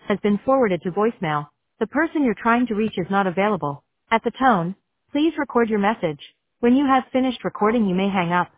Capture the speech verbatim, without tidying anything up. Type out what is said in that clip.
has been forwarded to voicemail. The person you're trying to reach is not available. At the tone, please record your message. When you have finished recording, you may hang up.